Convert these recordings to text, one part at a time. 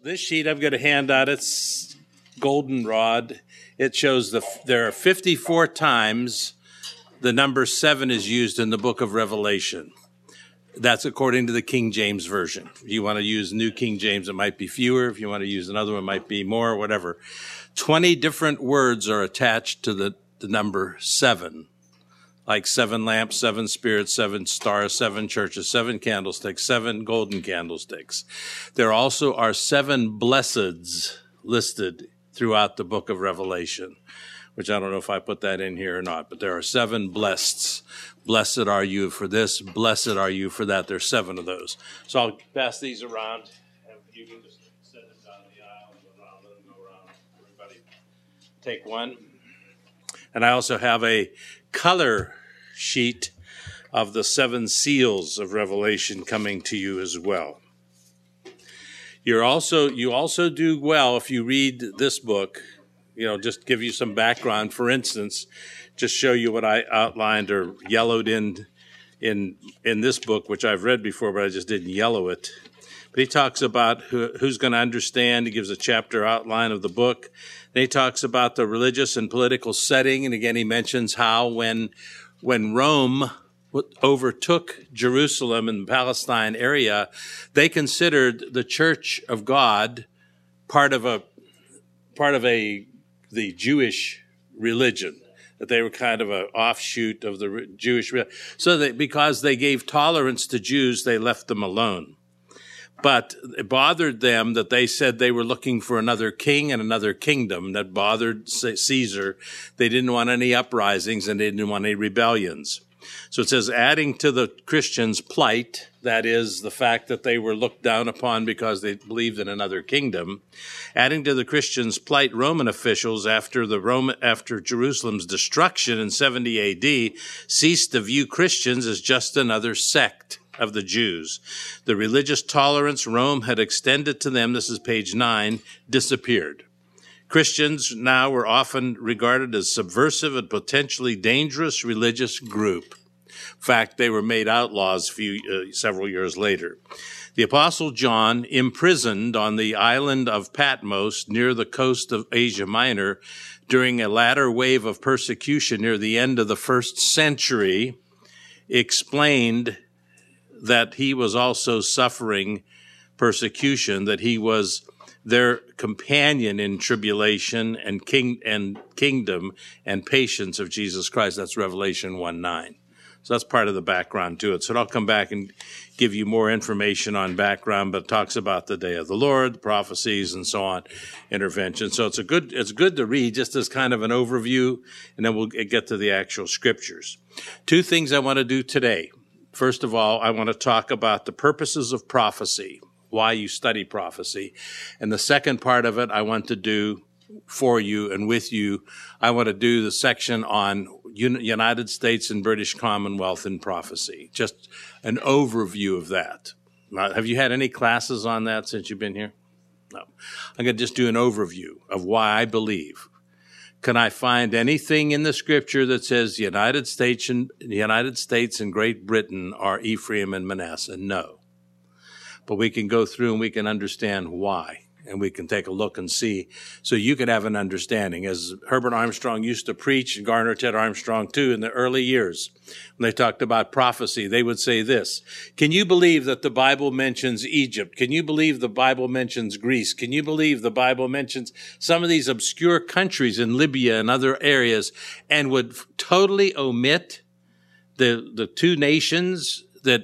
This sheet I've got a handout. It's goldenrod. It shows there are 54 times the number 7 is used in the book of Revelation. That's according to the King James Version. If you want to use New King James, it might be fewer. If you want to use another one, it might be more, whatever. 20 different words are attached to the number 7. Like 7 lamps, 7 spirits, 7 stars, 7 churches, 7 candlesticks, 7 golden candlesticks. There also are 7 blesseds listed throughout the book of Revelation, which I don't know if I put that in here or not, but there are 7 blesseds. Blessed are you for this, blessed are you for that. There's 7 of those. So I'll pass these around, and you can just set them down the aisle and go around, let them go around. Everybody take one. And I also have a color sheet of the 7 seals of Revelation coming to you as well. You also do well if you read this book, just give you some background. For instance, just show you what I outlined or yellowed in this book, which I've read before, but I just didn't yellow it. But he talks about who's going to understand. He gives a chapter outline of the book. Then he talks about the religious and political setting. And again, he mentions how when Rome overtook Jerusalem and the Palestine area, they considered the Church of God part of the Jewish religion, that they were kind of an offshoot of the Jewish religion. So because they gave tolerance to Jews, they left them alone. But it bothered them that they said they were looking for another king and another kingdom. That bothered Caesar. They didn't want any uprisings and they didn't want any rebellions. So it says, adding to the Christians' plight, that is the fact that they were looked down upon because they believed in another kingdom. Adding to the Christians' plight, Roman officials, after Jerusalem's destruction in 70 A.D., ceased to view Christians as just another sect of the Jews. The religious tolerance Rome had extended to them, this is page 9, disappeared. Christians now were often regarded as subversive and potentially dangerous religious group. In fact, they were made outlaws several years later. The Apostle John, imprisoned on the island of Patmos near the coast of Asia Minor during a latter wave of persecution near the end of the 1st century, explained that he was also suffering persecution, that he was their companion in tribulation and kingdom and patience of Jesus Christ. That's Revelation 1:9. So that's part of the background to it. So I'll come back and give you more information on background, but it talks about the day of the Lord, the prophecies, and so on, intervention. So it's good to read just as kind of an overview, and then we'll get to the actual scriptures. 2 things I want to do today. First of all, I want to talk about the purposes of prophecy, why you study prophecy. And the second part of it I want to do for you and with you. I want to do the section on United States and British Commonwealth in prophecy, just an overview of that. Now, have you had any classes on that since you've been here? No. I'm going to just do an overview of why I believe. Can I find anything in the scripture that says the United States and Great Britain are Ephraim and Manasseh? No. But we can go through and we can understand why. And we can take a look and see, so you can have an understanding. As Herbert Armstrong used to preach, and Garner Ted Armstrong too, in the early years, when they talked about prophecy, they would say this: can you believe that the Bible mentions Egypt? Can you believe the Bible mentions Greece? Can you believe the Bible mentions some of these obscure countries in Libya and other areas, and would totally omit the 2 nations that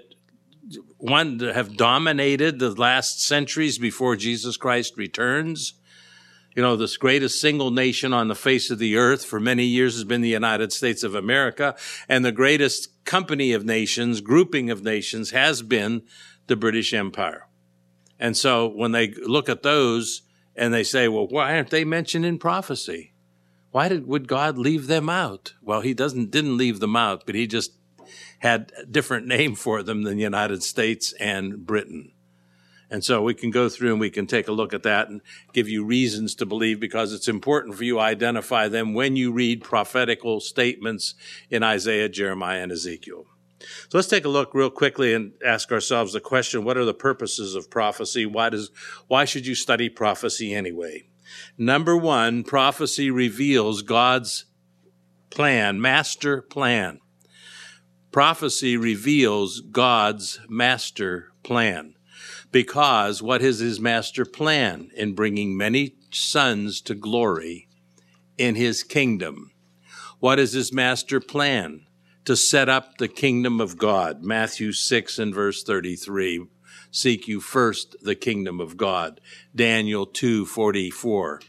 have dominated the last centuries before Jesus Christ returns? This greatest single nation on the face of the earth for many years has been the United States of America, and the greatest company of nations, grouping of nations, has been the British Empire. And so when they look at those and they say, well, why aren't they mentioned in prophecy? Would God leave them out? Well, he didn't leave them out, but he just had a different name for them than the United States and Britain. And so we can go through and we can take a look at that and give you reasons to believe, because it's important for you to identify them when you read prophetical statements in Isaiah, Jeremiah, and Ezekiel. So let's take a look real quickly and ask ourselves the question, what are the purposes of prophecy? Why should you study prophecy anyway? Number one, prophecy reveals God's plan, master plan. Prophecy reveals God's master plan. Because what is his master plan? In bringing many sons to glory in his kingdom. What is his master plan? To set up the kingdom of God. Matthew 6 and verse 33. Seek you first the kingdom of God. Daniel 2:44.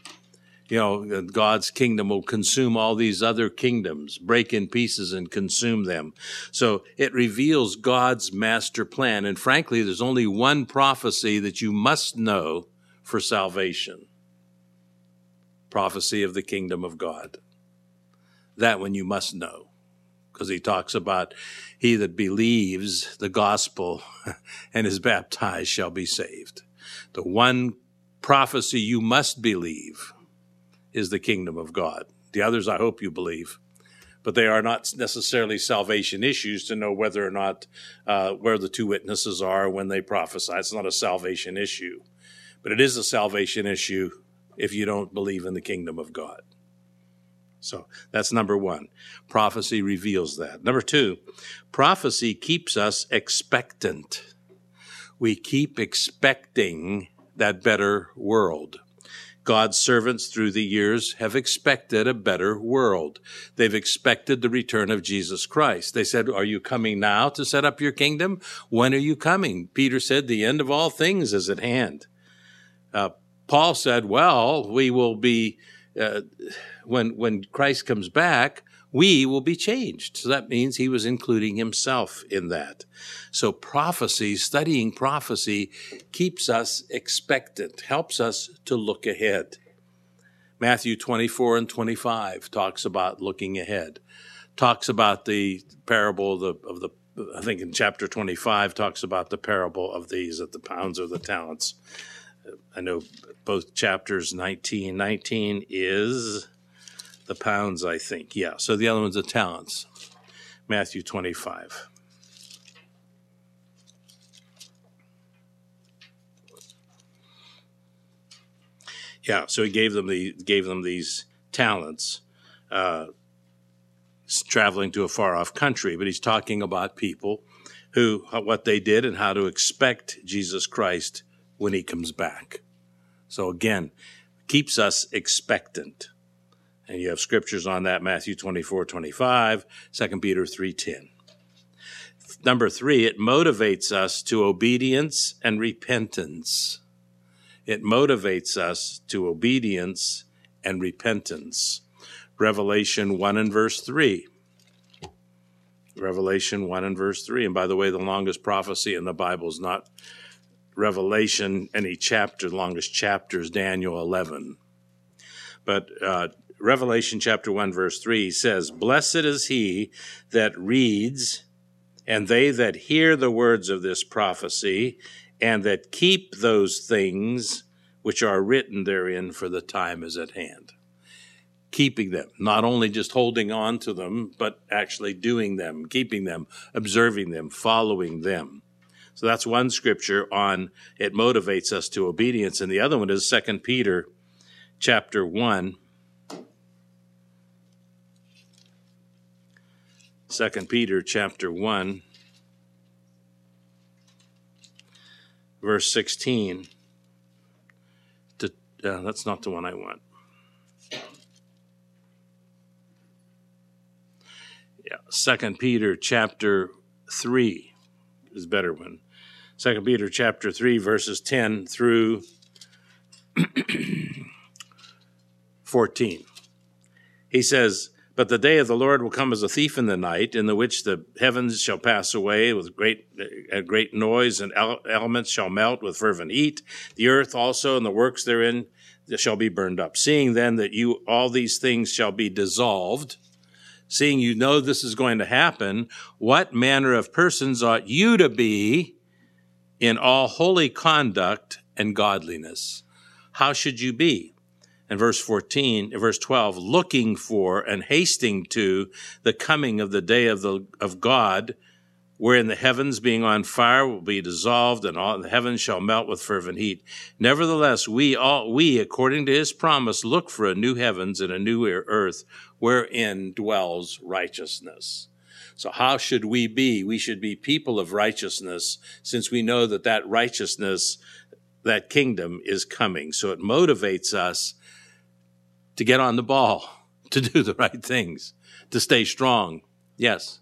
God's kingdom will consume all these other kingdoms, break in pieces and consume them. So it reveals God's master plan. And frankly, there's only one prophecy that you must know for salvation. Prophecy of the kingdom of God. That one you must know. Because he talks about he that believes the gospel and is baptized shall be saved. The one prophecy you must believe is the kingdom of God. The others I hope you believe, but they are not necessarily salvation issues to know whether or not where the two witnesses are when they prophesy. It's not a salvation issue, but it is a salvation issue if you don't believe in the kingdom of God. So that's number one. Prophecy reveals that. Number two, prophecy keeps us expectant. We keep expecting that better world. God's servants through the years have expected a better world. They've expected the return of Jesus Christ. They said, are you coming now to set up your kingdom? When are you coming? Peter said, the end of all things is at hand. Paul said, well, we will be, when Christ comes back, we will be changed. So that means he was including himself in that. So prophecy, studying prophecy, keeps us expectant, helps us to look ahead. Matthew 24 and 25 talks about looking ahead, talks about the parable of the I think in chapter 25 talks about the parable of the pounds or the talents. I know both chapters 19 is the pounds, I think. Yeah, so the other one's the talents. Matthew 25. Yeah, so he gave them these talents, traveling to a far off country. But he's talking about people what they did and how to expect Jesus Christ when he comes back. So again, keeps us expectant. And you have scriptures on that, Matthew 24:25, 2 Peter 3:10. Number three, it motivates us to obedience and repentance. It motivates us to obedience and repentance. Revelation 1 and verse 3. Revelation 1 and verse 3. And by the way, the longest prophecy in the Bible is not Revelation, any chapter. The longest chapter is Daniel 11. But Revelation chapter 1 verse 3 says, blessed is he that reads, and they that hear the words of this prophecy, and that keep those things which are written therein, for the time is at hand. Keeping them, not only just holding on to them, but actually doing them, keeping them, observing them, following them. So that's one scripture on it motivates us to obedience. And the other one is 2 Peter chapter 1. 2 Peter chapter 1, verse 16. That's not the one I want. Yeah, 2 Peter chapter 3 is a better one. 2 Peter chapter 3, verses 10 through 14. He says, but the day of the Lord will come as a thief in the night, in the which the heavens shall pass away with a great noise, and elements shall melt with fervent heat. The earth also and the works therein shall be burned up. Seeing then that all these things shall be dissolved, seeing you know this is going to happen, what manner of persons ought you to be in all holy conduct and godliness? How should you be? And verse 12, looking for and hasting to the coming of the day of God, wherein the heavens being on fire will be dissolved, and all the heavens shall melt with fervent heat. Nevertheless, we, according to his promise, look for a new heavens and a new earth, wherein dwells righteousness. So how should we be? We should be people of righteousness, since we know that that righteousness, that kingdom is coming. So it motivates us to get on the ball, to do the right things, to stay strong. Yes?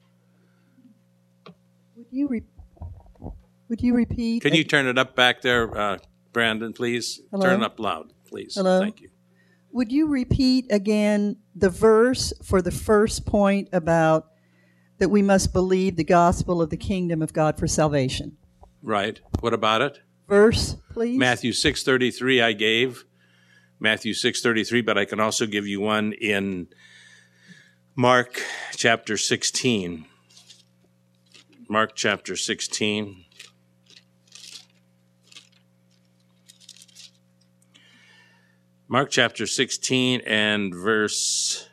Would you repeat? Can you turn it up back there, Brandon, please? Hello? Turn it up loud, please. Hello? Thank you. Would you repeat again the verse for the first point about that we must believe the gospel of the kingdom of God for salvation? Right. What about it? Verse, please. Matthew 6:33 I gave. Matthew 6:33, but I can also give you one in Mark chapter 16. Mark chapter 16. Mark chapter 16 and verse,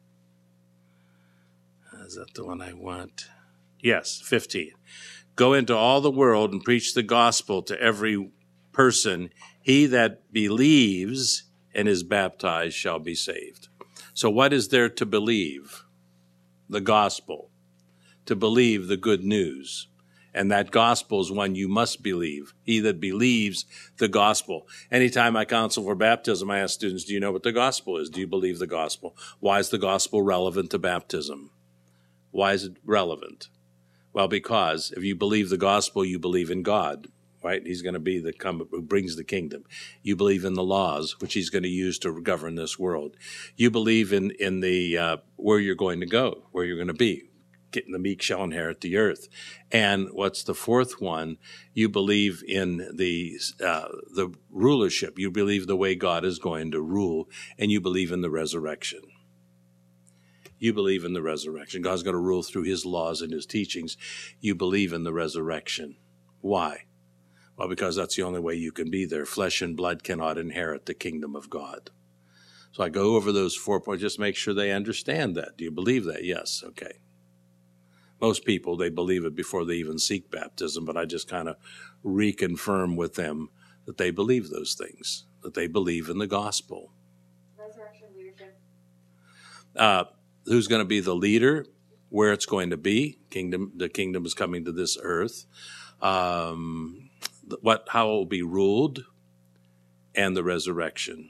is that the one I want? Yes, 15. Go into all the world and preach the gospel to every person. He that believes and is baptized shall be saved. So what is there to believe? The gospel. To believe the good news. And that gospel is one you must believe. He that believes the gospel. Anytime I counsel for baptism, I ask students, do you know what the gospel is? Do you believe the gospel? Why is the gospel relevant to baptism? Why is it relevant? Well, because if you believe the gospel, you believe in God, right? He's going to be the who brings the kingdom. You believe in the laws, which he's going to use to govern this world. You believe in the where you're going to go, where you're going to be. The meek shall inherit the earth. And what's the fourth one? You believe in the rulership. You believe the way God is going to rule, and you believe in the resurrection. You believe in the resurrection. God's going to rule through his laws and his teachings. You believe in the resurrection. Why? Well, because that's the only way you can be there. Flesh and blood cannot inherit the kingdom of God. So I go over those 4 points, just make sure they understand that. Do you believe that? Yes. Okay. Most people, they believe it before they even seek baptism, but I just kind of reconfirm with them that they believe those things, that they believe in the gospel. Resurrection leadership. Who's going to be the leader, where it's going to be. The kingdom is coming to this earth. How it will be ruled, and the resurrection.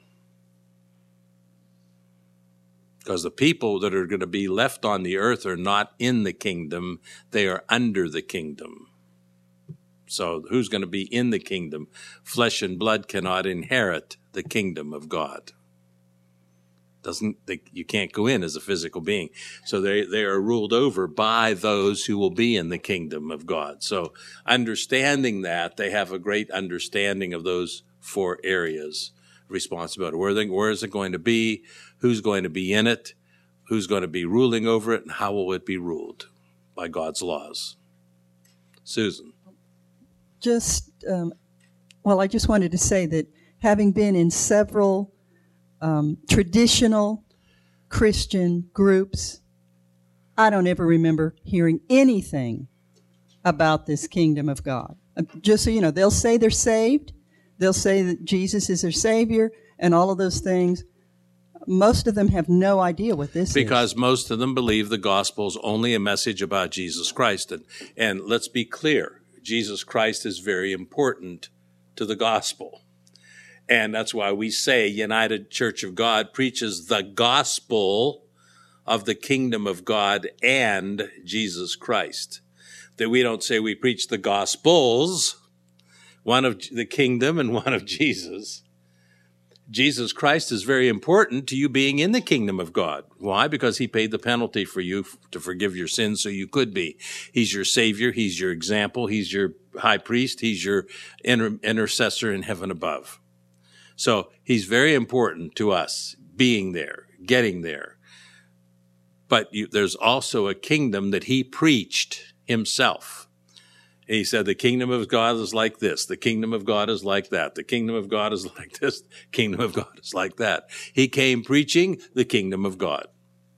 Because the people that are going to be left on the earth are not in the kingdom, they are under the kingdom. So who's going to be in the kingdom? Flesh and blood cannot inherit the kingdom of God. You can't go in as a physical being. So they are ruled over by those who will be in the kingdom of God. So understanding that, they have a great understanding of those 4 areas of responsibility. Where is it going to be? Who's going to be in it? Who's going to be ruling over it? And how will it be ruled? By God's laws. Susan. I just wanted to say that having been in several traditional Christian groups, I don't ever remember hearing anything about this kingdom of God. Just so you know, they'll say they're saved. They'll say that Jesus is their Savior and all of those things. Most of them have no idea what this is. Because most of them believe the gospel is only a message about Jesus Christ. And let's be clear, Jesus Christ is very important to the gospel. And that's why we say United Church of God preaches the gospel of the kingdom of God and Jesus Christ. That we don't say we preach the gospels, one of the kingdom and one of Jesus. Jesus Christ is very important to you being in the kingdom of God. Why? Because he paid the penalty for you to forgive your sins so you could be. He's your Savior. He's your example. He's your high priest. He's your intercessor in heaven above. So he's very important to us being there, getting there. But there's also a kingdom that he preached himself. He said, the kingdom of God is like this. The kingdom of God is like that. The kingdom of God is like this. The kingdom of God is like that. He came preaching the kingdom of God.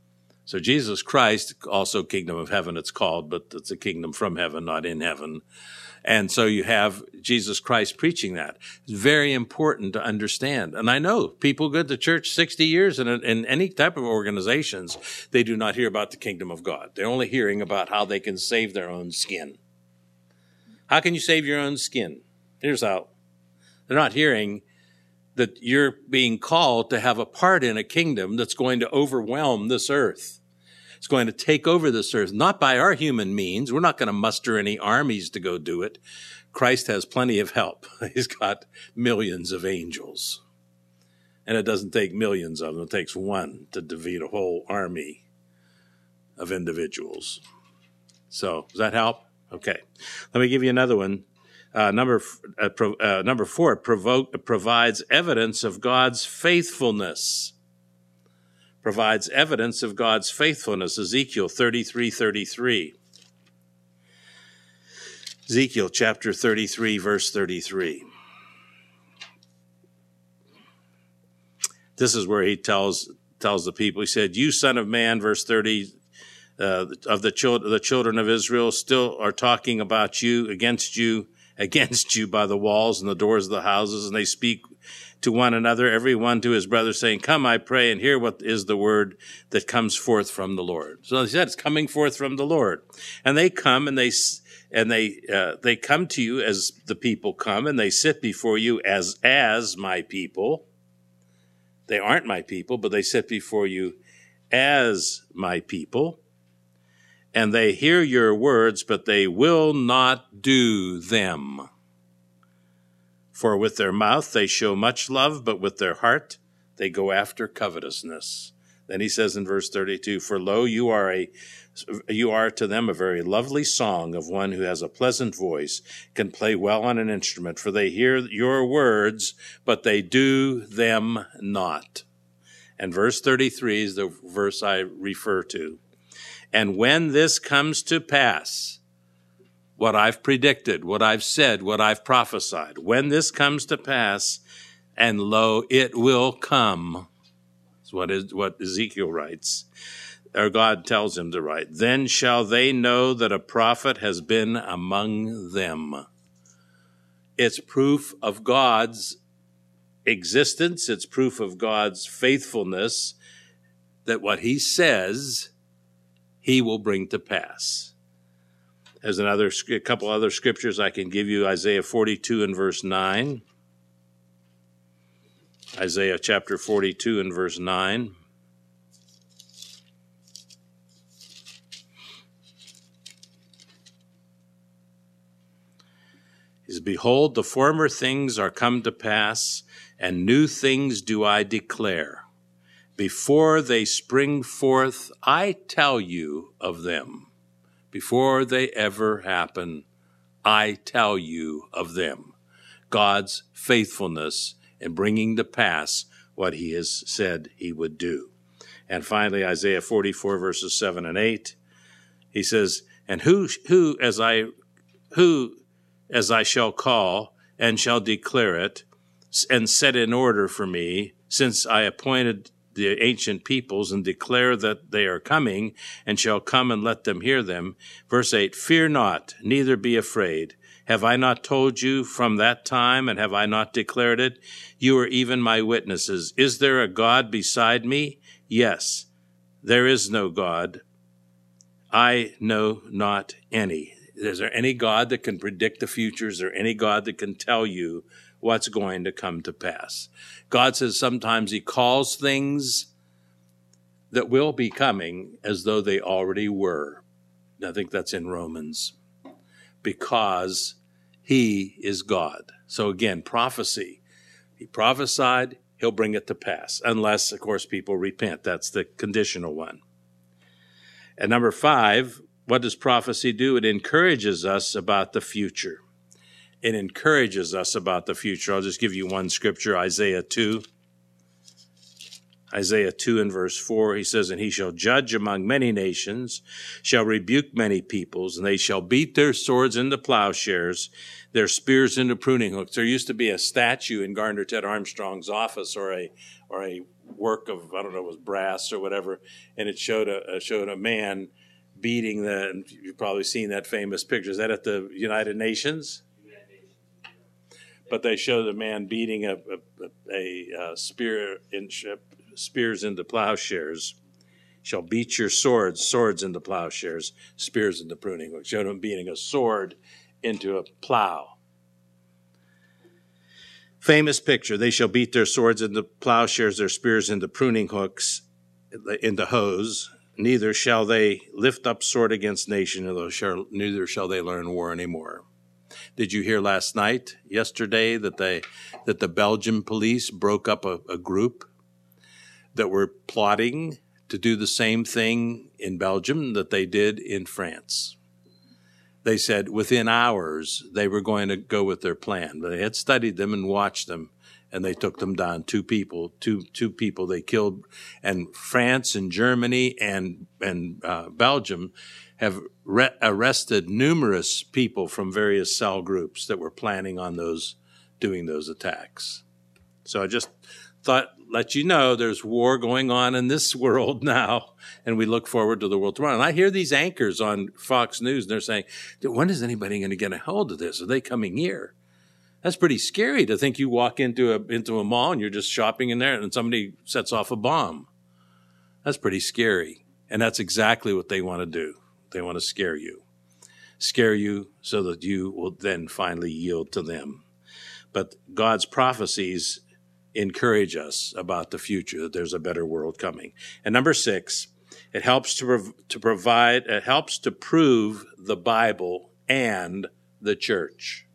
So Jesus Christ, also kingdom of heaven it's called, but it's a kingdom from heaven, not in heaven. And so you have Jesus Christ preaching that. It's very important to understand. And I know people go to church 60 years in any type of organizations, they do not hear about the kingdom of God. They're only hearing about how they can save their own skin. How can you save your own skin? Here's how. They're not hearing that you're being called to have a part in a kingdom that's going to overwhelm this earth. It's going to take over this earth, not by our human means. We're not going to muster any armies to go do it. Christ has plenty of help. He's got millions of angels. And it doesn't take millions of them. It takes one to defeat a whole army of individuals. So, does that help? Okay. Let me give you another one. Number 4, provides evidence of God's faithfulness. Provides evidence of God's faithfulness. Ezekiel 33:33. Ezekiel chapter 33, verse 33. This is where he tells the people, he said, "You son of man," verse 30, of the children of Israel still are talking about you, against you by the walls and the doors of the houses, and they speak to one another, every one to his brother, saying, "Come, I pray, and hear what is the word that comes forth from the Lord." So he said, it's coming forth from the Lord. And they come and they come to you as the people come, and they sit before you as my people. They aren't my people, but they sit before you as my people. And they hear your words, but they will not do them. For with their mouth they show much love, but with their heart they go after covetousness. Then he says in verse 32, "For lo, you are to them a very lovely song of one who has a pleasant voice, can play well on an instrument, for they hear your words, but they do them not." And verse 33 is the verse I refer to. "And when this comes to pass," what I've predicted, what I've said, what I've prophesied, when this comes to pass, and lo, it will come. That's what Ezekiel writes, or God tells him to write. "Then shall they know that a prophet has been among them." It's proof of God's existence. It's proof of God's faithfulness that what he says, he will bring to pass. There's a couple other scriptures I can give you. Isaiah 42 and verse 9. Isaiah chapter 42 and verse 9. He says, "Behold, the former things are come to pass, and new things do I declare. Before they spring forth, I tell you of them." Before they ever happen, I tell you of them. God's faithfulness in bringing to pass what he has said he would do. And finally, Isaiah 44, verses 7 and 8, he says, "And who as I shall call and shall declare it, and set in order for me, since I appointed the ancient peoples and declare that they are coming, and shall come and let them hear them." Verse 8, "Fear not, neither be afraid. Have I not told you from that time, and have I not declared it? You are even my witnesses. Is there a God beside me? Yes, there is no God. I know not any." Is there any God that can predict the future? Is there any God that can tell you what's going to come to pass? God says sometimes he calls things that will be coming as though they already were. I think that's in Romans. Because he is God. So again, prophecy. He prophesied, he'll bring it to pass. Unless, of course, people repent. That's the conditional one. And number 5, what does prophecy do? It encourages us about the future. It encourages us about the future. I'll just give you one scripture, Isaiah 2. Isaiah 2 and verse 4, he says, and he shall judge among many nations, shall rebuke many peoples, and they shall beat their swords into plowshares, their spears into pruning hooks. There used to be a statue in Gardner Ted Armstrong's office, or a work of, I don't know, it was brass or whatever, and it showed a man beating you've probably seen that famous picture. Is that at the United Nations? But they show the man beating a spear in spears into plowshares. Shall beat your swords into plowshares, spears into pruning hooks. Showed him beating a sword into a plow. Famous picture. They shall beat their swords into plowshares, their spears into pruning hooks, into hoes. Neither shall they lift up sword against nation, neither shall they learn war anymore. Did you hear yesterday, that the Belgian police broke up a group that were plotting to do the same thing in Belgium that they did in France? They said within hours they were going to go with their plan. But they had studied them and watched them, and they took them down. Two people they killed. And France and Germany and Belgium have arrested numerous people from various cell groups that were planning on doing those attacks. So I just thought, let you know, there's war going on in this world now, and we look forward to the world tomorrow. And I hear these anchors on Fox News, and they're saying, when is anybody going to get a hold of this? Are they coming here? That's pretty scary to think you walk into a mall and you're just shopping in there and somebody sets off a bomb. That's pretty scary. And that's exactly what they want to do. They want to scare you so that you will then finally yield to them. But God's prophecies encourage us about the future, that there's a better world coming. And number 6, it helps it helps to prove the Bible and the church.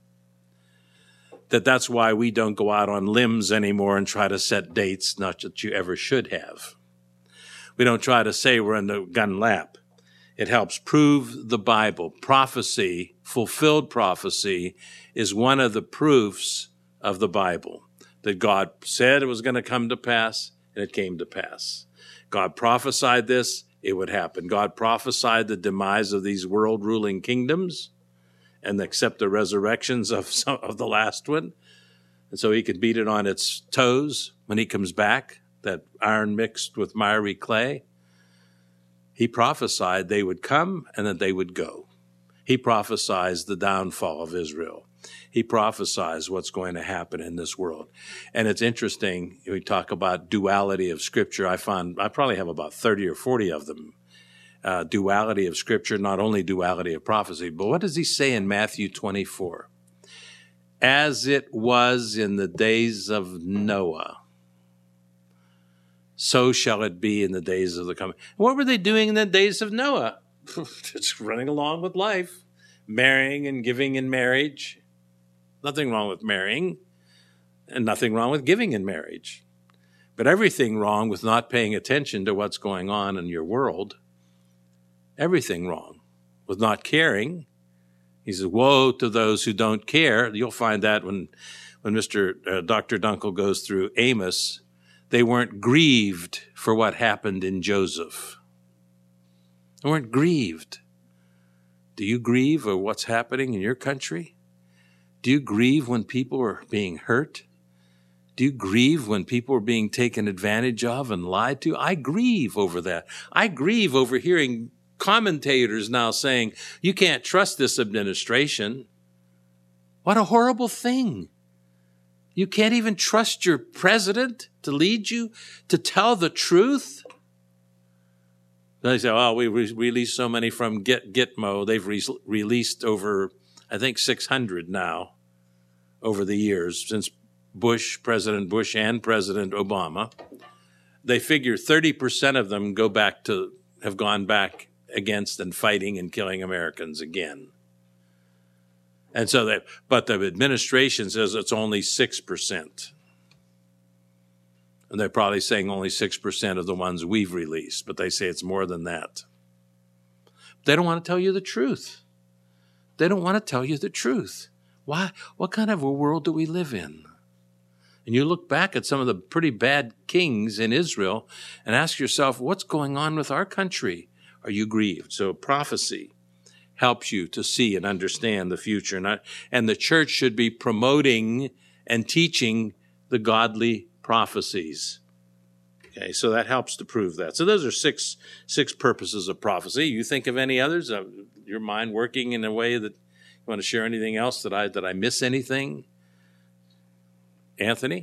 That's why we don't go out on limbs anymore and try to set dates, not that you ever should have. We don't try to say we're in the gun lap. It helps prove the Bible. Prophecy, fulfilled prophecy, is one of the proofs of the Bible, that God said it was going to come to pass, and it came to pass. God prophesied this, it would happen. God prophesied the demise of these world-ruling kingdoms, and accept the resurrections of the last one. And so he could beat it on its toes when he comes back, that iron mixed with miry clay. He prophesied they would come and that they would go. He prophesied the downfall of Israel. He prophesies what's going to happen in this world. And it's interesting, we talk about duality of Scripture. I probably have about 30 or 40 of them. Duality of Scripture, not only duality of prophecy, but what does he say in Matthew 24? As it was in the days of Noah, so shall it be in the days of the coming. What were they doing in the days of Noah? Just running along with life, marrying and giving in marriage. Nothing wrong with marrying, and nothing wrong with giving in marriage. But everything wrong with not paying attention to what's going on in your world. Everything wrong with not caring. He says, woe to those who don't care. You'll find that when Dr. Dunkel goes through Amos, they weren't grieved for what happened in Joseph. They weren't grieved. Do you grieve over what's happening in your country? Do you grieve when people are being hurt? Do you grieve when people are being taken advantage of and lied to? I grieve over that. I grieve over hearing commentators now saying, you can't trust this administration. What a horrible thing. You can't even trust your president to lead you, to tell the truth. They say, oh, we released so many from Gitmo. They've released over, I think, 600 now over the years since President Bush and President Obama. They figure 30% of them have gone back against and fighting and killing Americans again. And so but the administration says it's only 6%. And they're probably saying only 6% of the ones we've released, but they say it's more than that. They don't want to tell you the truth. They don't want to tell you the truth. Why? What kind of a world do we live in? And you look back at some of the pretty bad kings in Israel and ask yourself, what's going on with our country? Are you grieved? So prophecy helps you to see and understand the future. And the church should be promoting and teaching the godly prophecies. Okay, so that helps to prove that. So those are six purposes of prophecy. You think of any others? Your mind working in a way that you want to share anything else? Did I miss anything? Anthony?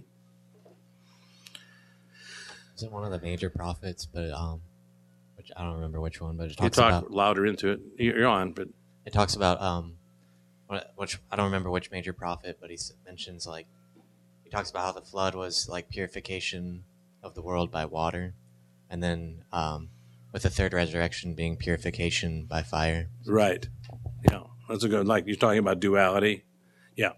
Isn't one of the major prophets, but which I don't remember which one, but it You talks talk about louder into it. You're on, but it talks about which I don't remember which major prophet, but he mentions he talks about how the flood was like purification of the world by water, and then with the third resurrection being purification by fire. right. Yeah, that's a good. Like you're talking about duality. Yeah.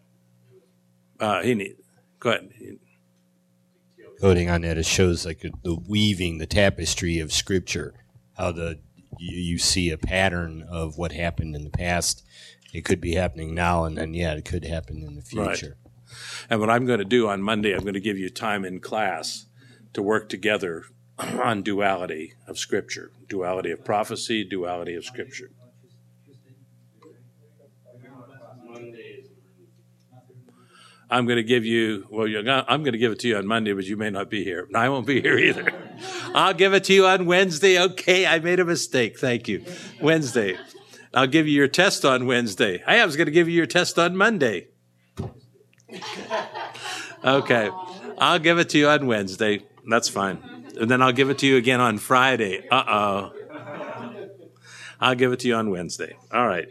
Go ahead. Coding on that, it shows like the weaving, the tapestry of Scripture, how you see a pattern of what happened in the past. It could be happening now, and then, it could happen in the future. Right. And what I'm going to do on Monday, I'm going to give you time in class to work together on duality of Scripture, duality of prophecy, duality of Scripture. I'm going to give you, I'm going to give it to you on Monday, but you may not be here. And I won't be here either. I'll give it to you on Wednesday. Okay, I made a mistake. Thank you. Wednesday. I'll give you your test on Wednesday. I was going to give you your test on Monday. Okay. I'll give it to you on Wednesday. That's fine. And then I'll give it to you again on Friday. I'll give it to you on Wednesday. All right.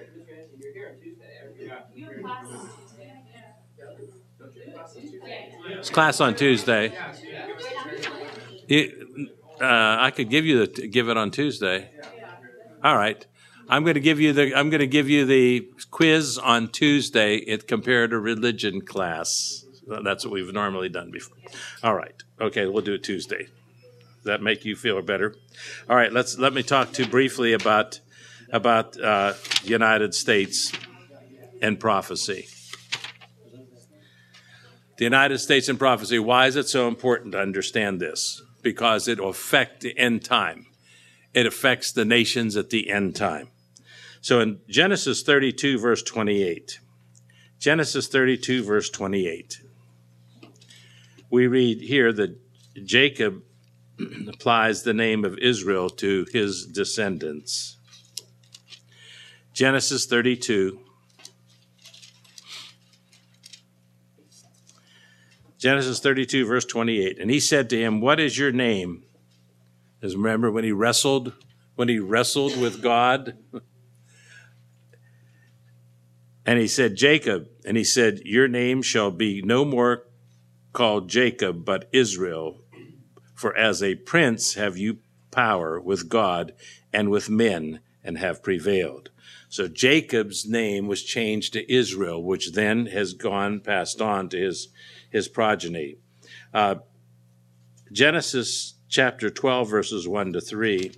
It's class on Tuesday. I could give it on Tuesday. All right. I'm going to give you the quiz on Tuesday at comparative religion class. That's what we've normally done before. All right. Okay, we'll do it Tuesday. Does that make you feel better? All right. Let me talk to you briefly about United States and prophecy. The United States and prophecy. Why is it so important to understand this? Because it will affect the end time. It affects the nations at the end time. So in Genesis 32, verse 28, we read here that Jacob applies the name of Israel to his descendants. Genesis 32. Genesis 32, verse 28. And he said to him, "What is your name?" Because remember when he wrestled with God? And he said, "Jacob." And he said, "Your name shall be no more called Jacob, but Israel. For as a prince have you power with God and with men, and have prevailed." So Jacob's name was changed to Israel, which then has passed on to his progeny. Genesis chapter 12, verses 1 to 3.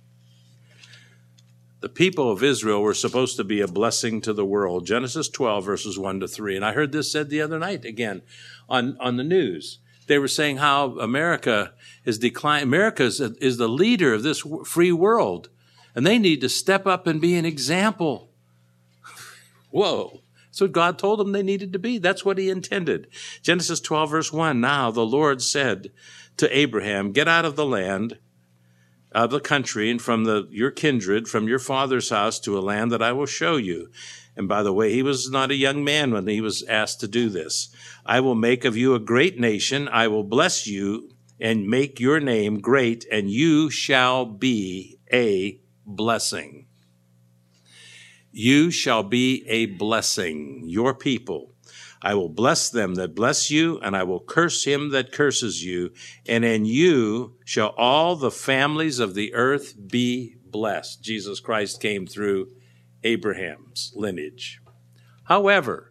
The people of Israel were supposed to be a blessing to the world. Genesis 12, verses 1 to 3. And I heard this said the other night again on the news. They were saying how America is declining. America is the leader of this free world, and they need to step up and be an example. Whoa. That's what God told them they needed to be. That's what he intended. Genesis 12, verse 1. Now the Lord said to Abraham, "Get out of the land, of the country, and from your kindred, from your father's house, to a land that I will show you." And by the way, he was not a young man when he was asked to do this. "I will make of you a great nation. I will bless you and make your name great, and you shall be a blessing." You shall be a blessing, your people. "I will bless them that bless you, and I will curse him that curses you. And in you shall all the families of the earth be blessed." Jesus Christ came through Abraham's lineage. However,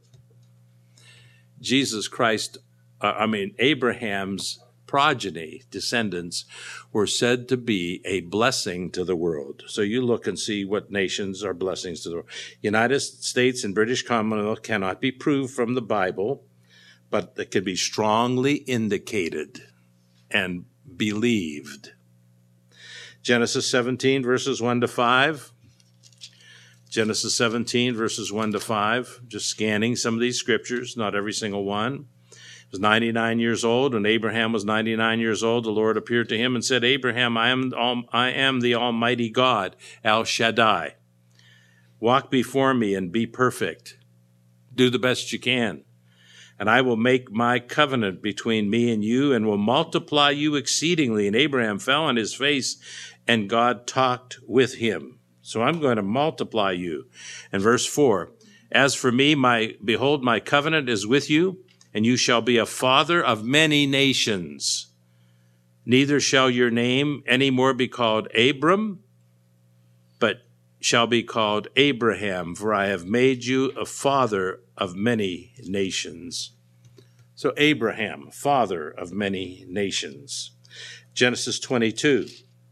Abraham's progeny, descendants, were said to be a blessing to the world. So you look and see what nations are blessings to the world. United States and British Commonwealth cannot be proved from the Bible, but that could be strongly indicated and believed. Genesis 17, verses 1 to 5. Genesis 17, verses 1 to 5. Just scanning some of these scriptures, not every single one. He was 99 years old. When Abraham was 99 years old, the Lord appeared to him and said, Abraham, I am the Almighty God, El Shaddai. Walk before me and be perfect. Do the best you can. And I will make my covenant between me and you and will multiply you exceedingly. And Abraham fell on his face, and God talked with him. So I'm going to multiply you. And verse 4, as for me, behold, my covenant is with you, and you shall be a father of many nations. Neither shall your name any more be called Abram, but shall be called Abraham, for I have made you a father of many nations. So Abraham, father of many nations. Genesis 22.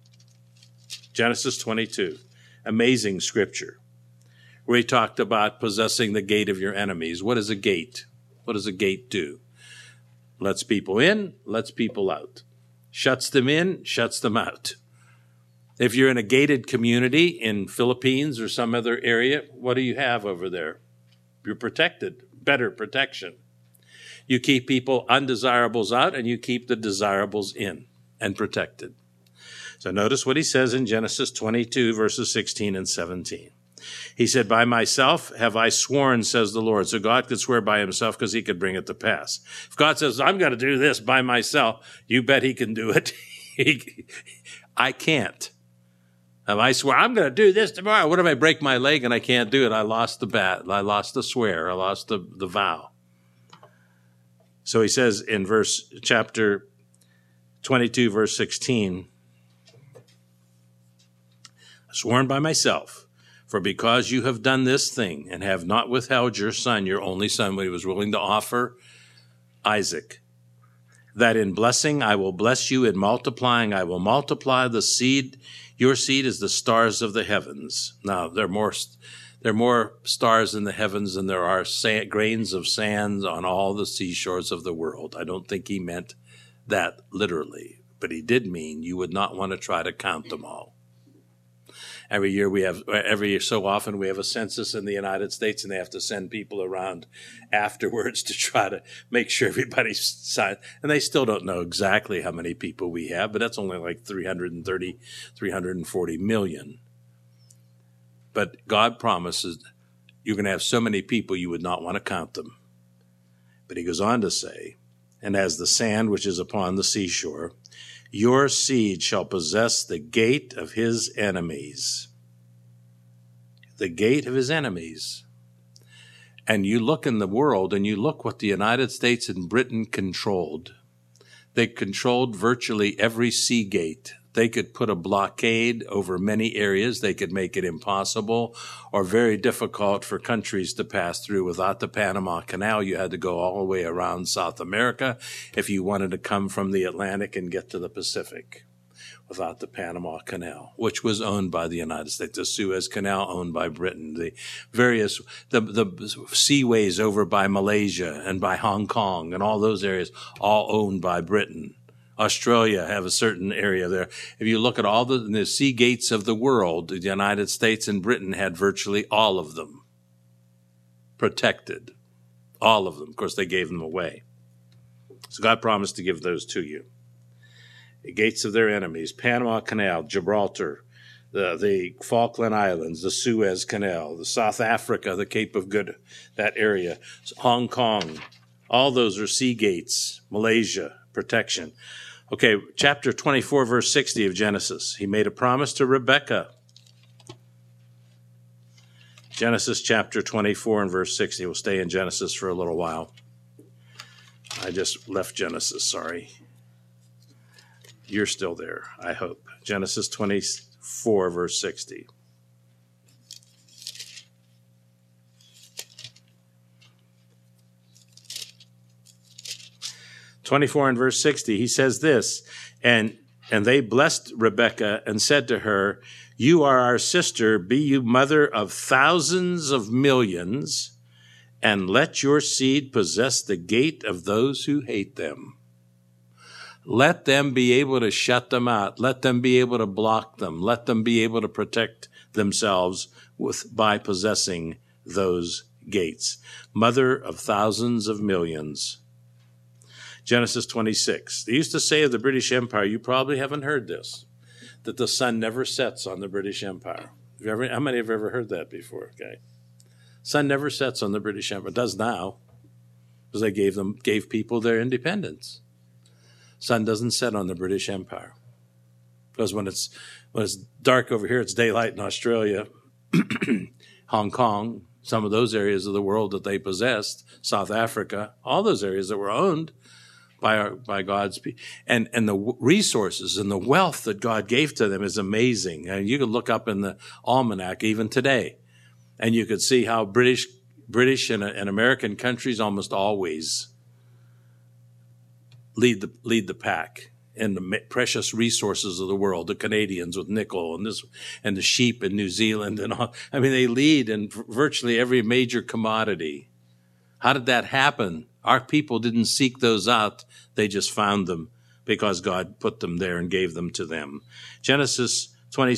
Genesis 22. Amazing scripture, where he talked about possessing the gate of your enemies. What is a gate? What does a gate do? Lets people in, lets people out. Shuts them in, shuts them out. If you're in a gated community in Philippines or some other area, what do you have over there? You're protected, better protection. You keep people undesirables out and you keep the desirables in and protected. So notice what he says in Genesis 22, verses 16 and 17. He said, by myself have I sworn, says the Lord. So God could swear by himself because he could bring it to pass. If God says, I'm going to do this by myself, you bet he can do it. I can't. If I swear, I'm going to do this tomorrow, what if I break my leg and I can't do it? I lost the bat. I lost the swear. I lost the vow. So he says in chapter 22, verse 16, sworn by myself, for because you have done this thing and have not withheld your son, your only son, when he was willing to offer Isaac, that in blessing I will bless you, in multiplying I will multiply the seed. Your seed is the stars of the heavens. Now, there are more stars in the heavens than there are grains of sand on all the seashores of the world. I don't think he meant that literally, but he did mean you would not want to try to count them all. Every so often we have a census in the United States, and they have to send people around afterwards to try to make sure everybody's signed. And they still don't know exactly how many people we have, but that's only like 340 million. But God promises you're going to have so many people you would not want to count them. But he goes on to say, and as the sand which is upon the seashore, your seed shall possess the gate of his enemies. The gate of his enemies. And you look in the world and you look what the United States and Britain controlled. They controlled virtually every sea gate. They could put a blockade over many areas. They could make it impossible or very difficult for countries to pass through. Without the Panama Canal, you had to go all the way around South America if you wanted to come from the Atlantic and get to the Pacific. Without the Panama Canal, which was owned by the United States, the Suez Canal owned by Britain, the seaways over by Malaysia and by Hong Kong and all those areas, all owned by Britain. Australia have a certain area there. If you look at all the sea gates of the world, the United States and Britain had virtually all of them protected. All of them. Of course, they gave them away. So God promised to give those to you. The gates of their enemies, Panama Canal, Gibraltar, the Falkland Islands, the Suez Canal, the South Africa, the Cape of Good, that area, Hong Kong, all those are sea gates, Malaysia, protection. Okay, chapter 24, verse 60 of Genesis. He made a promise to Rebekah. Genesis chapter 24 and verse 60. We'll stay in Genesis for a little while. I just left Genesis, sorry. You're still there, I hope. Genesis 24, verse 60. (24) and verse 60, he says this, and they blessed Rebekah and said to her, you are our sister, be you mother of thousands of millions, and let your seed possess the gate of those who hate them. Let them be able to shut them out. Let them be able to block them. Let them be able to protect themselves by possessing those gates. Mother of thousands of millions. Genesis 26. They used to say of the British Empire, you probably haven't heard this, that the sun never sets on the British Empire. How many have ever heard that before? Okay. Sun never sets on the British Empire. It does now, because they gave people their independence. Sun doesn't set on the British Empire, because when it's dark over here, it's daylight in Australia, Hong Kong, some of those areas of the world that they possessed, South Africa, all those areas that were owned by God's people, and the resources and the wealth that God gave to them is amazing. And you could look up in the almanac even today, and you could see how British and American countries almost always lead the pack in the precious resources of the world. The Canadians with nickel and the sheep in New Zealand and all. I mean, they lead in virtually every major commodity. How did that happen? Our people didn't seek those out. They just found them because God put them there and gave them to them. Genesis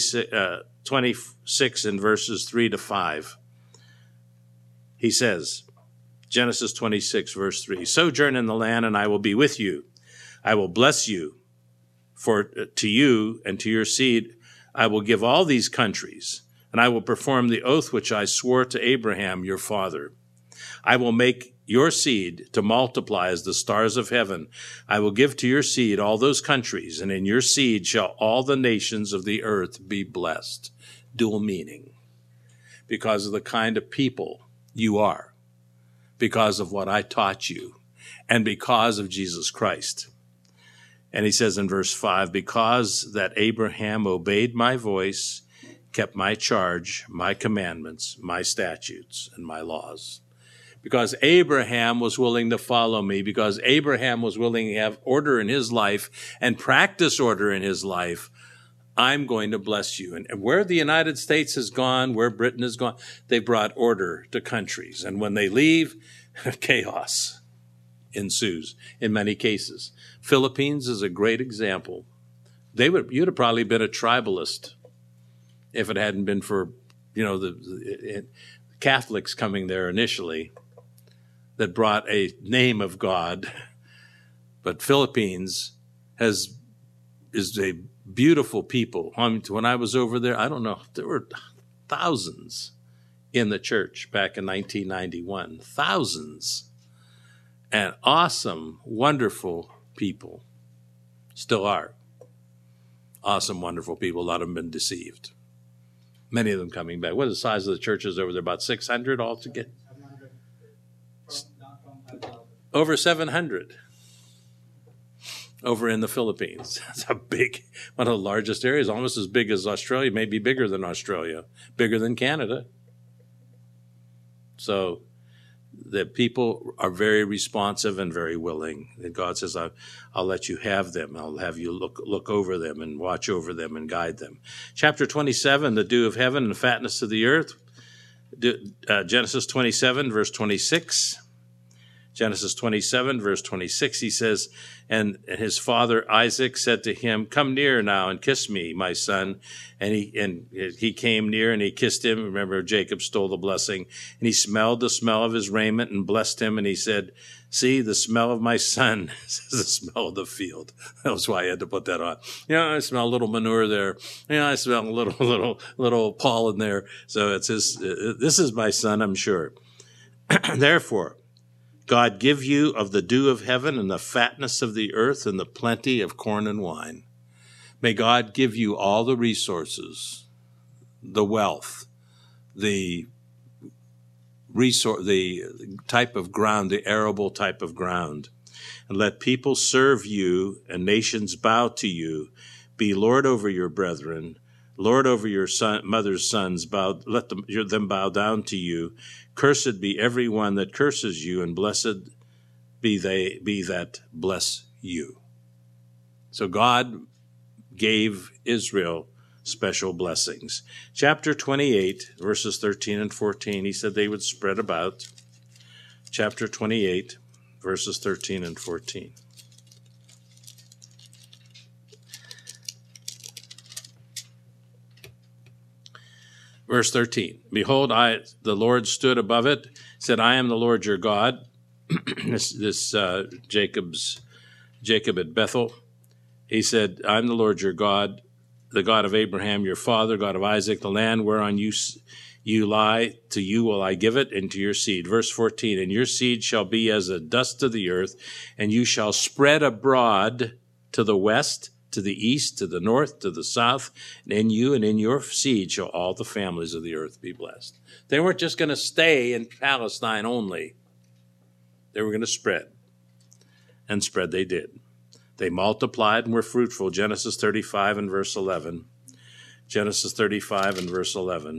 26 in verses 3 to 5. He says, Genesis 26, verse 3, sojourn in the land, and I will be with you. I will bless you, for to you and to your seed I will give all these countries, and I will perform the oath which I swore to Abraham your father. I will make your seed to multiply as the stars of heaven. I will give to your seed all those countries, and in your seed shall all the nations of the earth be blessed. Dual meaning. Because of the kind of people you are. Because of what I taught you, and because of Jesus Christ. And he says in verse 5, because that Abraham obeyed my voice, kept my charge, my commandments, my statutes, and my laws. Because Abraham was willing to follow me, because Abraham was willing to have order in his life and practice order in his life, I'm going to bless you. And where the United States has gone, where Britain has gone, they brought order to countries. And when they leave, chaos ensues in many cases. Philippines is a great example. You'd have probably been a tribalist if it hadn't been for, the Catholics coming there initially that brought a name of God. But Philippines is a beautiful people. When I was over there, I don't know, there were thousands in the church back in 1991. Thousands. And awesome, wonderful people. Still are. Awesome, wonderful people. A lot of them been deceived. Many of them coming back. What is the size of the churches over there? About 600 altogether? Over 700. Over in the Philippines. That's one of the largest areas, almost as big as Australia, maybe bigger than Australia, bigger than Canada. So the people are very responsive and very willing. And God says, I'll let you have them. I'll have you look over them and watch over them and guide them. Chapter 27, the dew of heaven and the fatness of the earth. Genesis 27, verse 26. Genesis 27, verse 26, he says, and his father Isaac said to him, come near now and kiss me, my son. And he came near and he kissed him. Remember, Jacob stole the blessing. And he smelled the smell of his raiment and blessed him. And he said, see, the smell of my son is the smell of the field. That was why I had to put that on. I smell a little manure there. I smell a little pollen there. So it's this is my son, I'm sure. Therefore, God give you of the dew of heaven and the fatness of the earth and the plenty of corn and wine. May God give you all the resources, the wealth, the type of ground, the arable type of ground. And let people serve you and nations bow to you. Be Lord over your brethren, Lord over your mother's sons. Let them bow down to you. Cursed be every one that curses you, and blessed be that bless you. So God gave Israel special blessings. Chapter 28, verses 13 and 14, he said they would spread about. chapter 28, verses 13 and 14. Verse 13, behold, the Lord stood above it, said, I am the Lord your God. Jacob at Bethel. He said, I'm the Lord your God, the God of Abraham, your father, God of Isaac, the land whereon you lie, to you will I give it, and to your seed. Verse 14, and your seed shall be as the dust of the earth, and you shall spread abroad to the west, to the east, to the north, to the south, and in you and in your seed shall all the families of the earth be blessed. They weren't just going to stay in Palestine only. They were going to spread. And spread they did. They multiplied and were fruitful. Genesis 35 and verse 11. Genesis 35 and verse 11.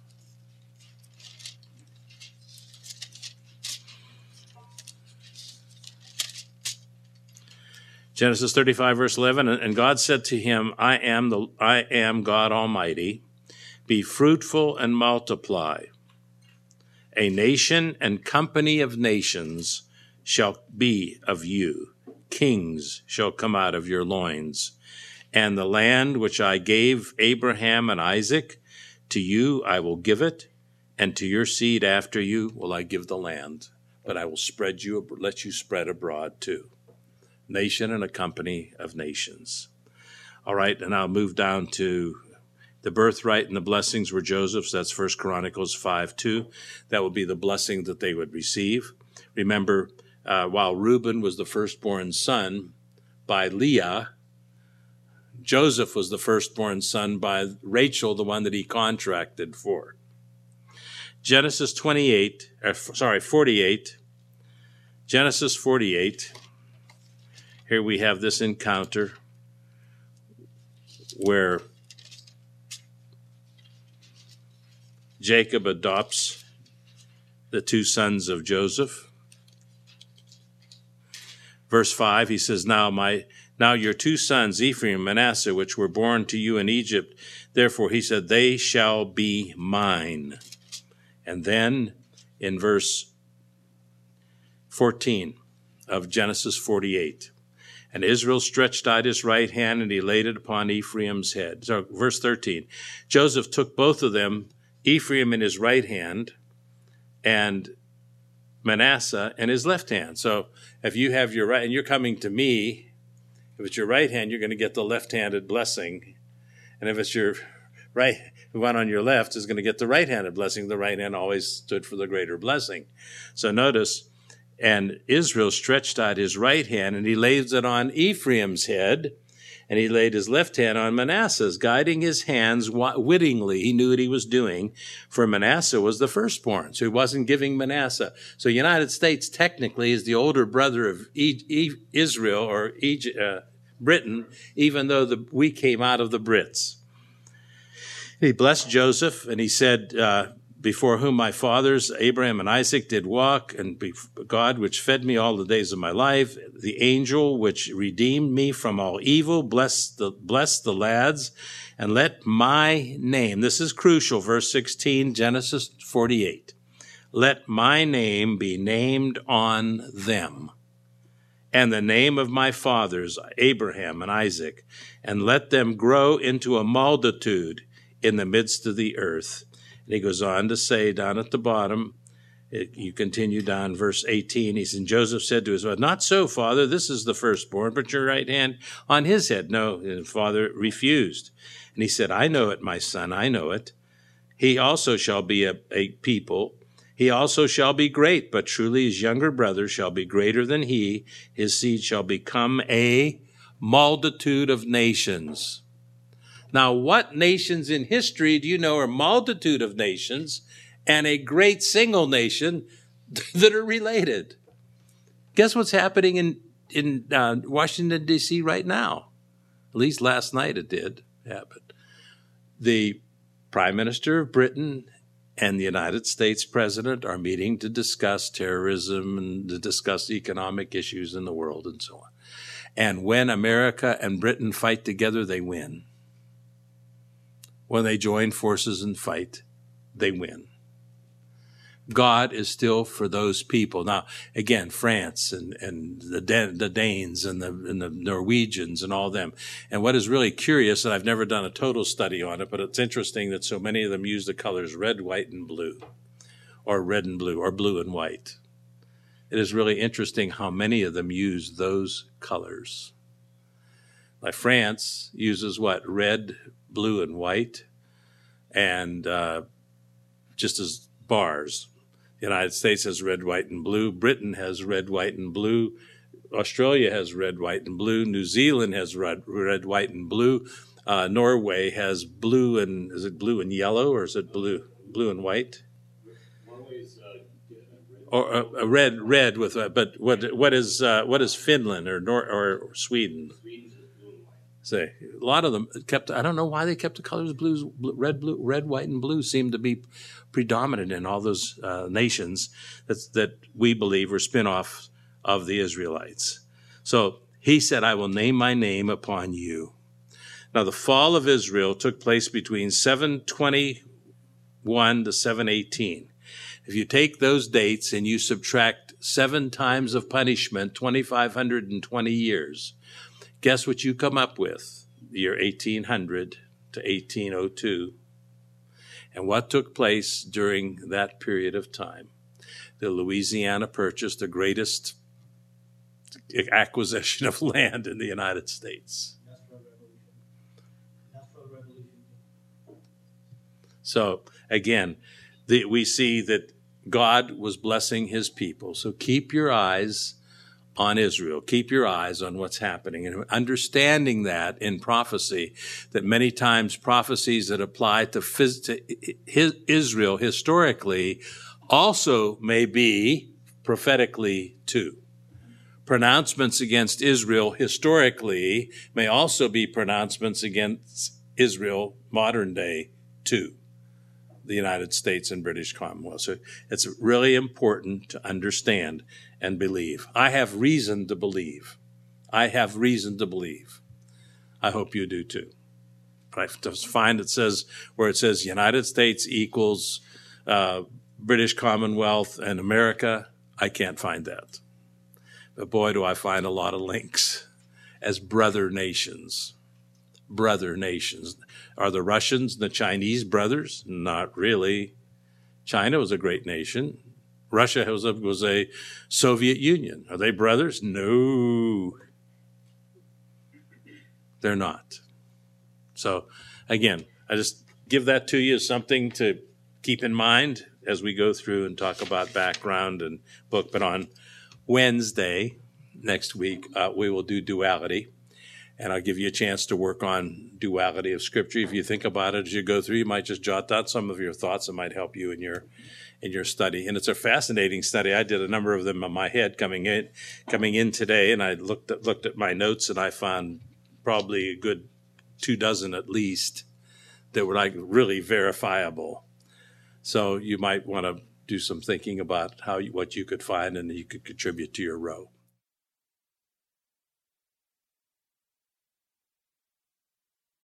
Genesis 35, verse 11, and God said to him, I am God Almighty. Be fruitful and multiply. A nation and company of nations shall be of you. Kings shall come out of your loins. And the land which I gave Abraham and Isaac, to you I will give it, and to your seed after you will I give the land. But I will let you spread abroad too. Nation and a company of nations. All right, and I'll move down to the birthright and the blessings were Joseph's. That's 1 Chronicles 5:2. That would be the blessing that they would receive. Remember, while Reuben was the firstborn son by Leah, Joseph was the firstborn son by Rachel, the one that he contracted for. Genesis 48. Genesis 48. Here we have this encounter where Jacob adopts the two sons of Joseph. Verse 5, he says, Now your two sons, Ephraim and Manasseh, which were born to you in Egypt, therefore he said, they shall be mine. And then in verse 14 of Genesis 48, and Israel stretched out his right hand, and he laid it upon Ephraim's head. So, verse 13, Joseph took both of them, Ephraim in his right hand, and Manasseh in his left hand. So, if you have your right, and you're coming to me, if it's your right hand, you're going to get the left-handed blessing. And if it's your right, the one on your left is going to get the right-handed blessing. The right hand always stood for the greater blessing. So, notice, and Israel stretched out his right hand, and he lays it on Ephraim's head, and he laid his left hand on Manasseh's, guiding his hands wittingly. He knew what he was doing, for Manasseh was the firstborn, so he wasn't giving Manasseh. So United States technically is the older brother of Israel or Britain, even though we came out of the Brits. He blessed Joseph, and he said, before whom my fathers, Abraham and Isaac, did walk, and God, which fed me all the days of my life, the angel which redeemed me from all evil, bless the lads, and let my name, this is crucial, verse 16, Genesis 48, let my name be named on them, and the name of my fathers, Abraham and Isaac, and let them grow into a multitude in the midst of the earth. And he goes on to say down at the bottom, you continue down verse 18, he said, Joseph said to his father, not so, father, this is the firstborn, put your right hand on his head. No, his father refused. And he said, I know it, my son, I know it. He also shall be a people. He also shall be great, but truly his younger brother shall be greater than he. His seed shall become a multitude of nations. Now, what nations in history do you know are multitude of nations and a great single nation that are related? Guess what's happening in Washington, D.C. right now? At least last night it did happen. The Prime Minister of Britain and the United States President are meeting to discuss terrorism and to discuss economic issues in the world and so on. And when America and Britain fight together, they win. When they join forces and fight, they win. God is still for those people. Now, again, France and the Danes and the Norwegians and all them. And what is really curious, and I've never done a total study on it, but it's interesting that so many of them use the colors red, white, and blue, or red and blue, or blue and white. It is really interesting how many of them use those colors. Like France uses what? Red, blue, and white, and just as bars. The United States has red, white, and blue. Britain has red, white, and blue. Australia has red, white, and blue. New Zealand has red, white, and blue. Norway has blue and, is it blue and yellow, or is it blue and white? Or red with, but what is Finland or Sweden? Say, a lot of them kept. I don't know why they kept the colors red, white, and blue seem to be predominant in all those nations that we believe were spin-offs of the Israelites. So he said, "I will name my name upon you." Now, the fall of Israel took place between 721 to 718. If you take those dates and you subtract 7 times of punishment, 2,520 years, guess what you come up with? The year 1800 to 1802. And what took place during that period of time? The Louisiana Purchase, the greatest acquisition of land in the United States. So, again, we see that God was blessing his people. So keep your eyes on Israel. Keep your eyes on what's happening, and understanding that in prophecy, that many times prophecies that apply to Israel historically also may be prophetically too. Pronouncements against Israel historically may also be pronouncements against Israel modern day too, the United States and British Commonwealth. So it's really important to understand and believe. I have reason to believe. I have reason to believe. I hope you do too. But I just find where it says United States equals British Commonwealth and America, I can't find that. But boy, do I find a lot of links as brother nations. Brother nations. Are the Russians and the Chinese brothers? Not really. China was a great nation. Russia was a Soviet Union. Are they brothers? No. They're not. So, again, I just give that to you as something to keep in mind as we go through and talk about background and book. But on Wednesday, next week, we will do duality. And I'll give you a chance to work on duality of Scripture. If you think about it as you go through, you might just jot down some of your thoughts that might help you in your study. And it's a fascinating study. I did a number of them in my head coming in today, and I looked at my notes, and I found probably a good 24 at least that were like really verifiable. So you might want to do some thinking about what you could find, and you could contribute to your row.